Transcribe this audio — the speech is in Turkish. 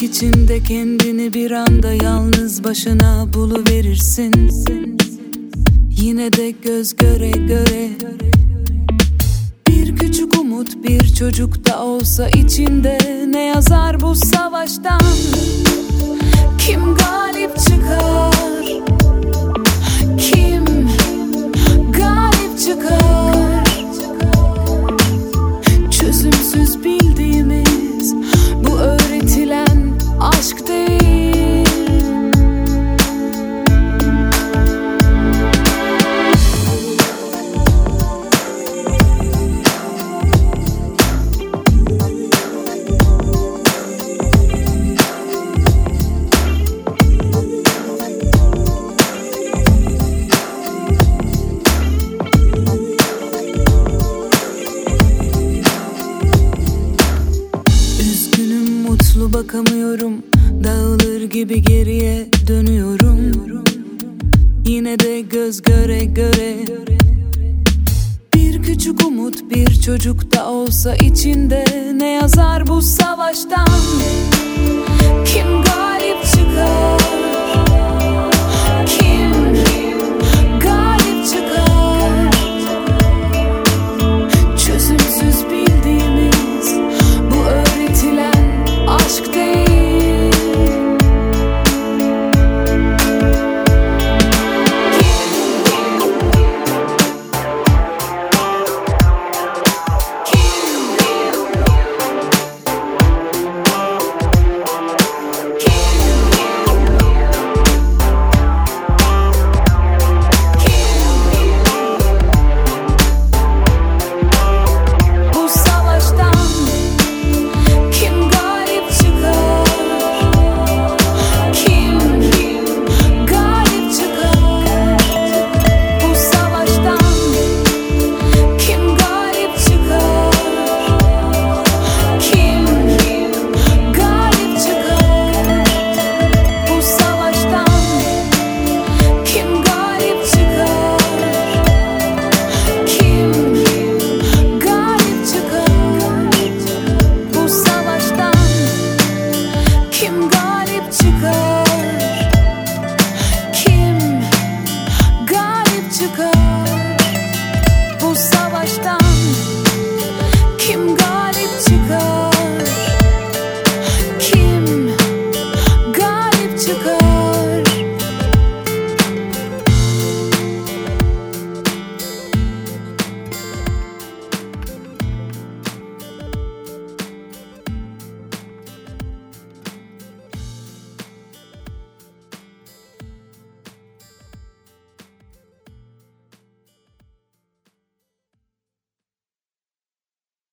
Aşk içinde kendini bir anda yalnız başına buluverirsin. Yine de göz göre göre bir küçük umut bir çocukta olsa içinde, ne yazar bu savaştan? Kim galip çıkar? Kim galip çıkar? Çözümsüz bildiğimiz bu öğretilen aşk değil. Mutlu bakamıyorum, dağılır gibi geriye dönüyorum. Yine de göz göre göre bir küçük umut bir çocukta olsa içinde, ne yazar bu savaştan?